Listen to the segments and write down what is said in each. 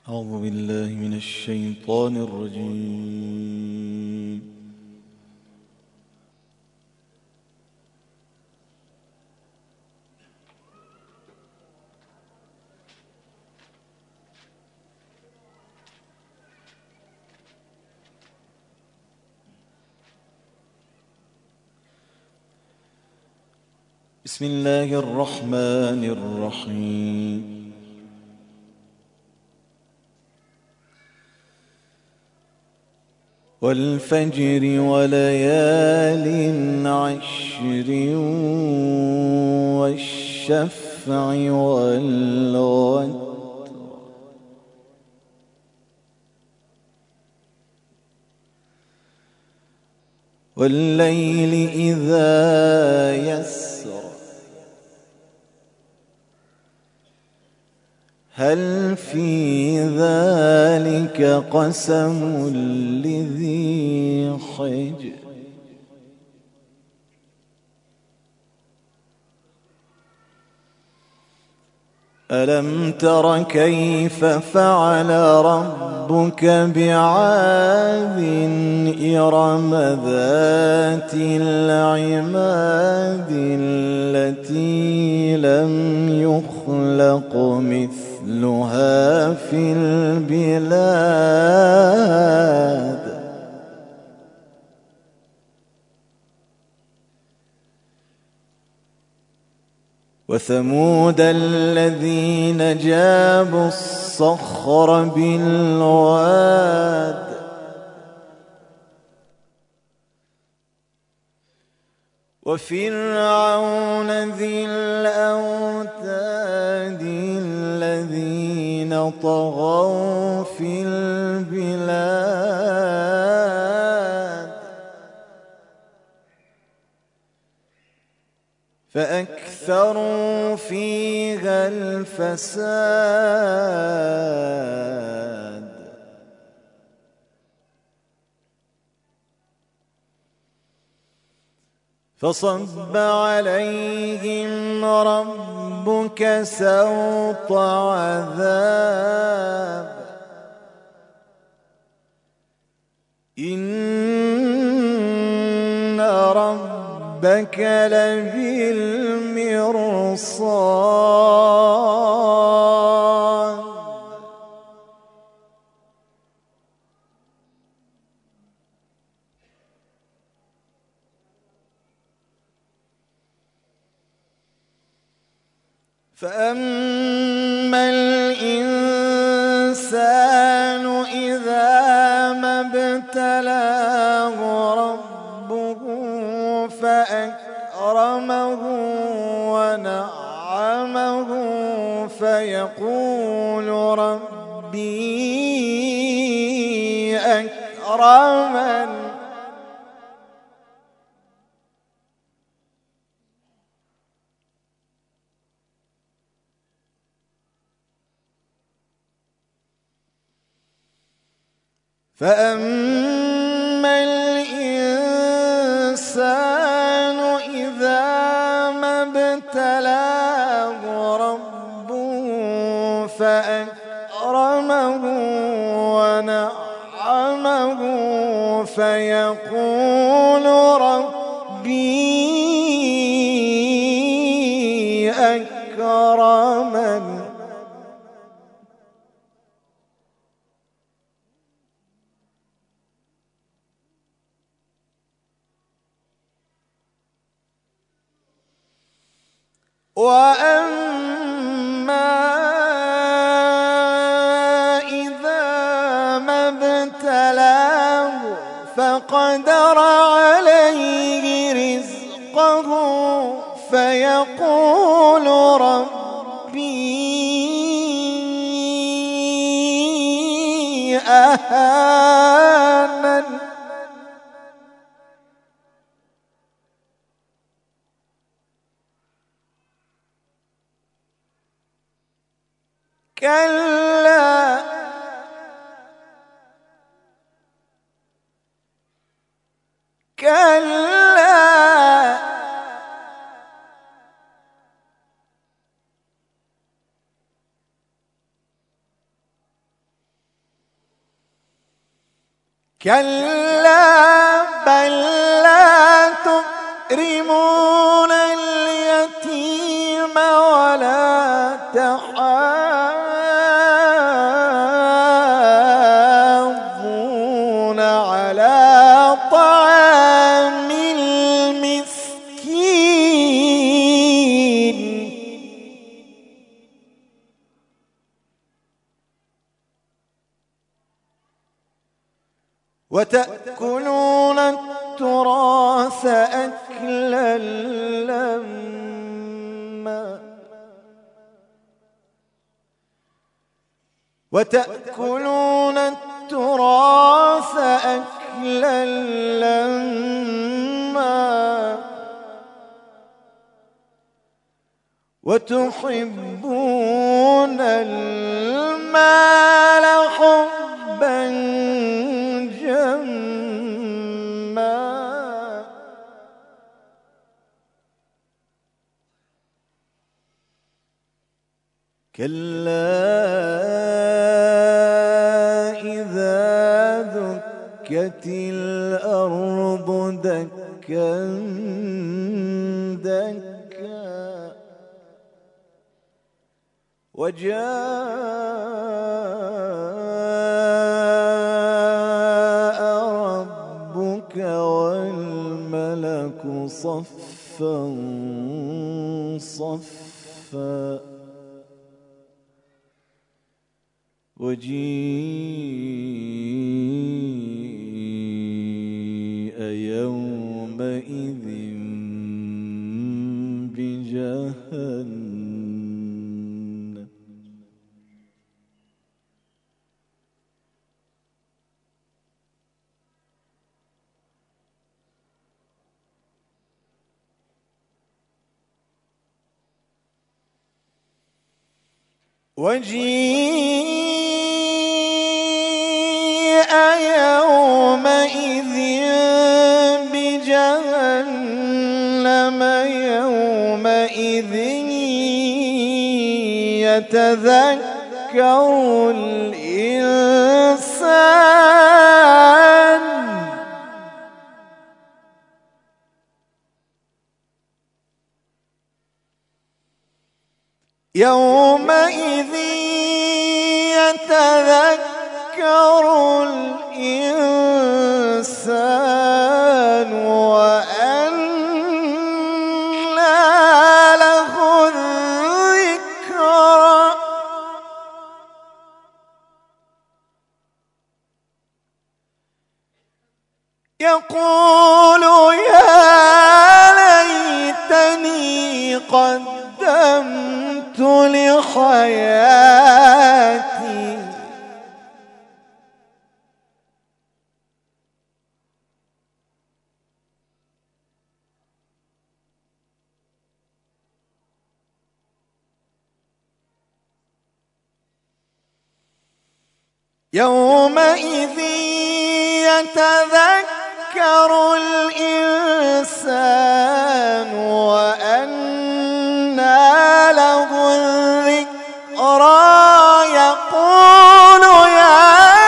أعوذ بالله من الشيطان الرجيم. بسم الله الرحمن الرحيم. والفجر وليال عشر والشفع والوتر والليل إذا يسر هل في ذلك قسم لذي حجر ألم تر كيف فعل ربك بعاد إرم ذات العماد التي لم يخلق مثلها في البلاد وثمود الذين جابوا الصخر بالواد وفرعون ذي الأوتاد الذين طغوا في البلاد فأكثروا فيها الفساد فصب عليهم ربك سوط عذاب إن ربك لبالمرصاد فأما الإنسان إذا ما ابتلاه ربه فأكرمه ونعمه فيقول ربي أكرمن فأما الإنسان إذا ما ابتلاه ربه فأكرمه ونعمه فيقول ربي أكرمن وأما إذا ما ابتلاه فقدر عليه رزقه فيقول ربي أهانن كلا كلا كلا بل لا تكرمون اليتيم ولا تحاضون على طعام المسكين وتأكلون التراث أكلا لما وتأكلون التراث أكلا لما وتحبون المال حبا جما كلا إذا دكت الأرض دكا دكا وجاء ربك والملك صفا صفا وجيء يومئذ بجهنم وجيء يومئذ بجهنم يومئذ يتذكر الإنسان يومئذ يتذكر الإنسان وأنى له الذكرى يقول يا ليتني قدمت لحياتي يومئذ يتذكر الإنسان وأنى له الذكرى يقول يا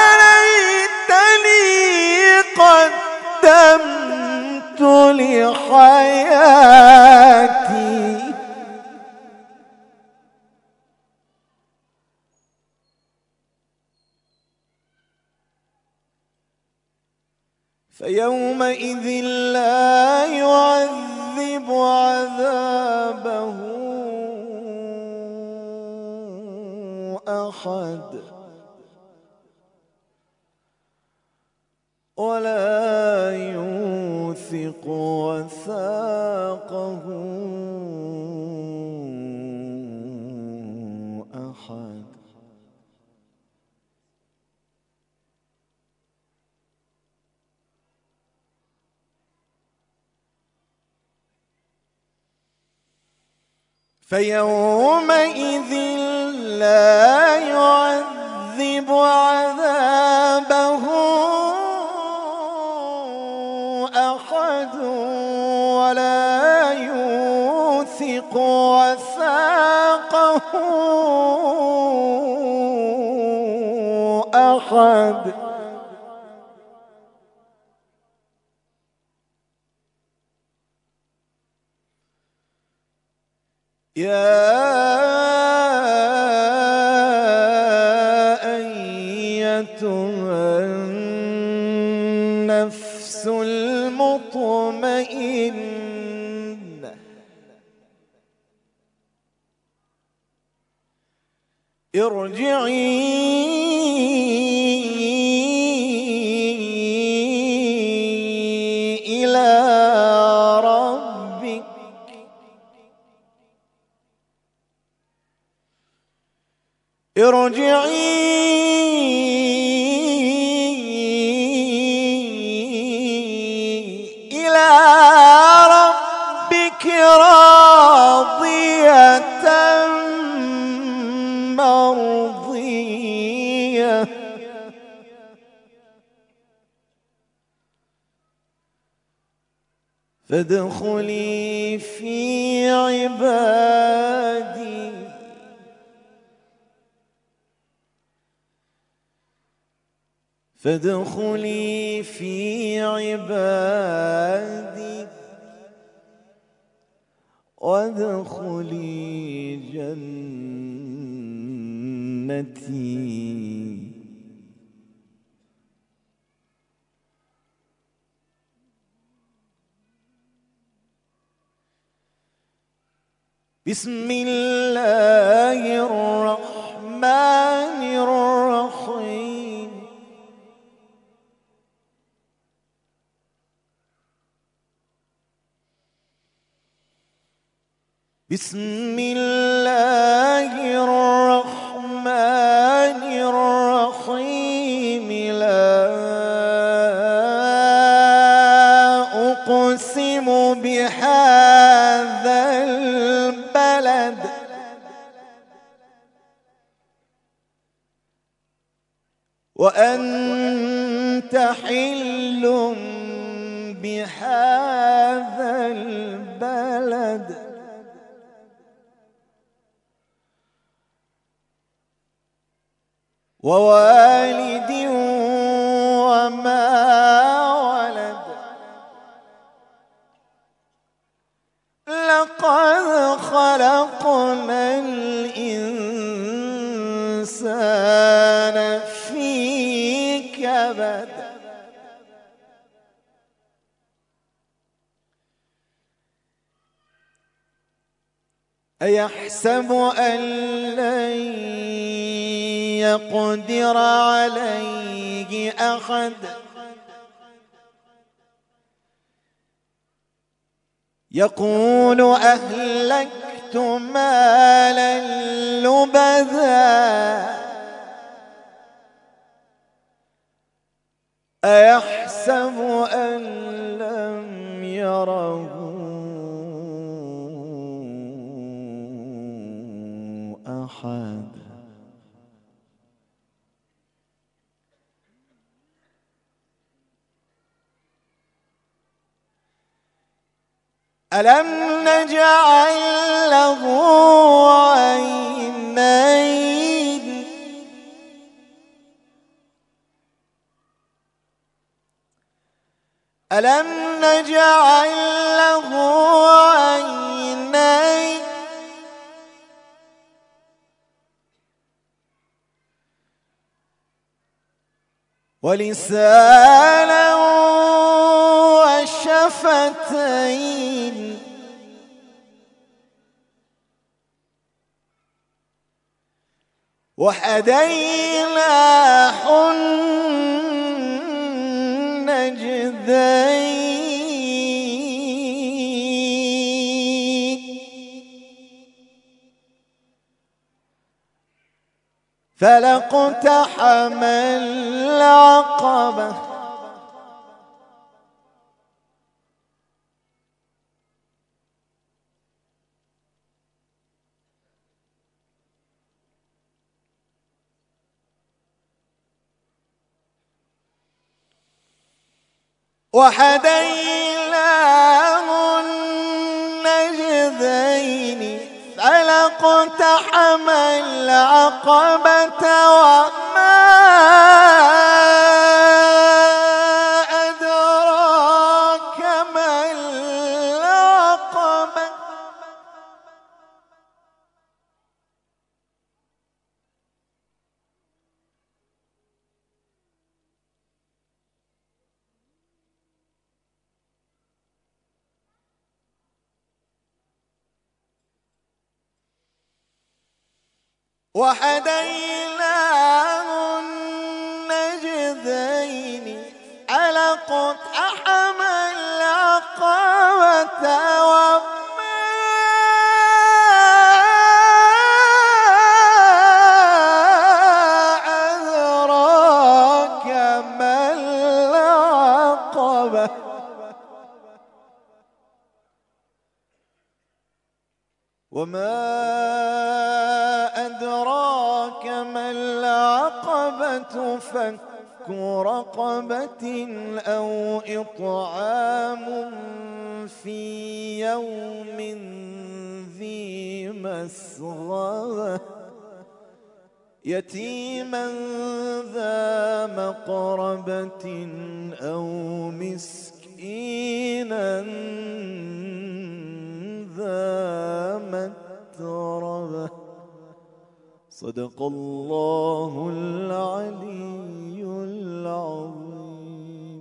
ليتني قدمت لحياتي فيومئذ لا يعذب عذابه أحد ولا يوثق وثاقه أحد فيومئذ لا يعذب عذابه أحد ولا يوثق وثاقه أحد يا أيتها النفس المطمئنة ارجعي إلى ربك راضية مرضية فادخلي في عبادي فادخلي في عبادي وادخلي جنتي. بسم الله الرحمن الرحيم. بسم الله الرحمن الرحيم. لا أقسم بهذا البلد وأنت حل بهذا البلد ووالد وما ولد. لقد خلقنا الإنسان في كبد. أيحسب أن لن يقدر عليه أحد يقول أهلكت مالا لبدا أيحسب أن لم يره أحد. ألم نجعل له عينين ألم نجعل له عينين ولسانا وشفتين وهديناه النجدين فلاقتحم العقبة وهديناه النجدين فلاقتحم العقبة وما أدراك ما العقبة وهديناه النجدين علقت أحمى العقبة وما أدراك ما العقبة وما أدراك ما العقبة فك رقبة أو إطعام في يوم ذي مسغبة يتيما ذا مقربة أو مسكينا ذا متربة صدق الله العلي العظيم.